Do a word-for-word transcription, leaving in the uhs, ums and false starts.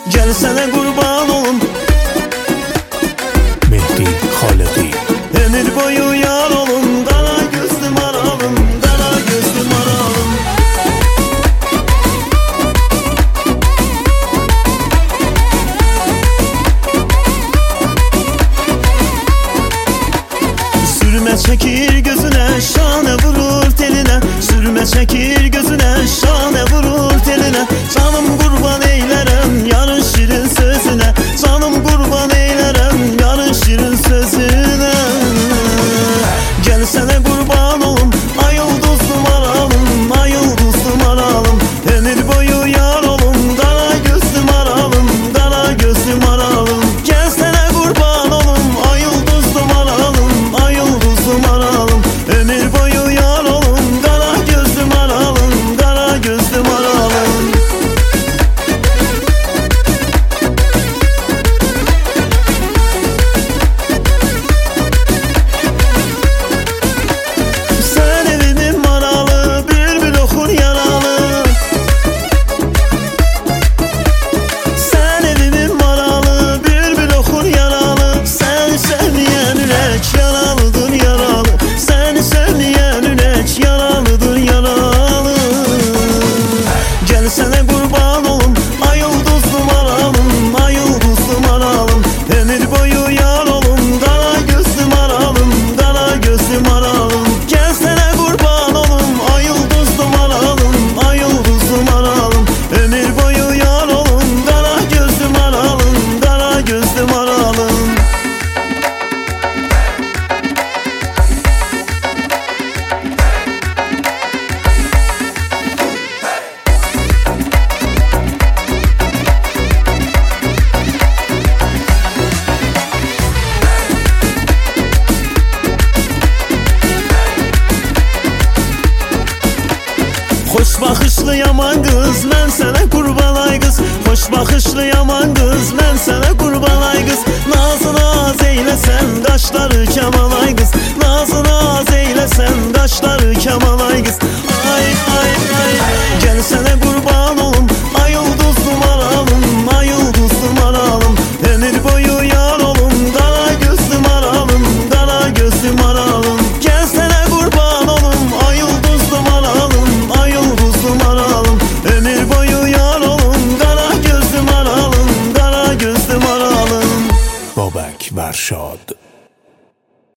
Gel sənə qurban olum Mehdi Xaləqi. Ömür boyu yar olum, qara gözlü maralım, qara gözlü maralım. Sürmə çəkir gözünə, şanə vurur telinə. Sürmə çəkir gözünə, şanə vurur telinə. Canım qurban eylərəm yarın şirin sözünə. Canım qurban eylərəm yarın şirin sözünə. Gəl sənə qurban olum, ay ulduzlu maralım, ay ulduzlu maralım. Ömür boyu yar olum, qara gözlü maralım, qara gözlü maralım. Gəl sənə qurban olum, ay ulduzlu maralım, ay ulduzlu maralım. Ömür boyu yar olum, qara gözlü maralım, qara gözlü maralım. Sen evimin maralı, bülbül okur yaralı. Sen evimin maralı, bülbül okur yaralı. Sen sevmeyen ürək yaralıdır yaralı. Sen sevmeyen ürək yaralıdır yaralı. Gel sənə qurban olum, ay ulduzlu maralım, ay ulduzlu maralım. Ömür boyu yar olum, qara gözlü maralım, qara gözlü maralım. Gel sənə qurban olum, ay ulduzlu maralım, ay ulduzlu maralım. Ömür boyu yar olum, qara gözlü maralım, qara gözlü maralım. Xoş baxışlı yaman qız, mən sənə qurban ay qız. Xoş baxışlı yaman qız, mən sənə qurban ay qız. Nazı naz eyləsən, qaşları kamal ay qız. Nazı naz eyləsən, qaşları kamal ay qız.